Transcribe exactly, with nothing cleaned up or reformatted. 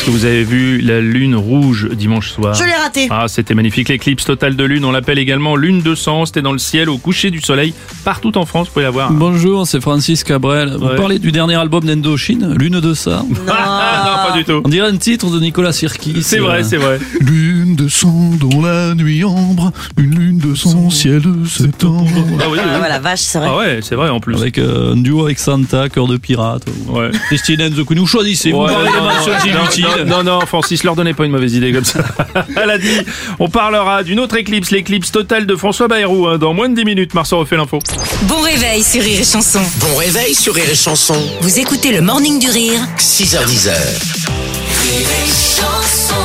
Est-ce que vous avez vu la lune rouge dimanche soir? Je l'ai raté. Ah, c'était magnifique. L'éclipse totale de lune, on l'appelle également lune de sang. C'était dans le ciel au coucher du soleil. Partout en France, vous pouvez la voir. Bonjour, c'est Francis Cabrel. Vous Ouais. parlez du dernier album d'Indochine, Lune de sang. Ah, non, pas du tout. On dirait un titre de Nicolas Sirkis. C'est vrai, c'est vrai. Lune de sang dans la nuit ambre, une lune de sang, ciel de septembre. Ah oui, oui. Ah, voilà, vache, c'est vrai. Ah ouais, c'est vrai en plus. Avec euh, un duo avec Santa, Cœur de pirate. Ouais. Christine Enzo, que nous choisissez. Vous Ouais, parlez des non, mentions non, inutiles. non, non, non, Francis, leur donnez pas une mauvaise idée comme ça. Elle a dit, on parlera d'une autre éclipse, l'éclipse totale de François Bayrou. Hein. Dans moins de dix minutes, Marceau refait l'info. Bon réveil sur Rire et Chanson. Bon réveil sur Rire et Chanson, Vous écoutez le Morning du Rire six heures dix. Rire et Chanson.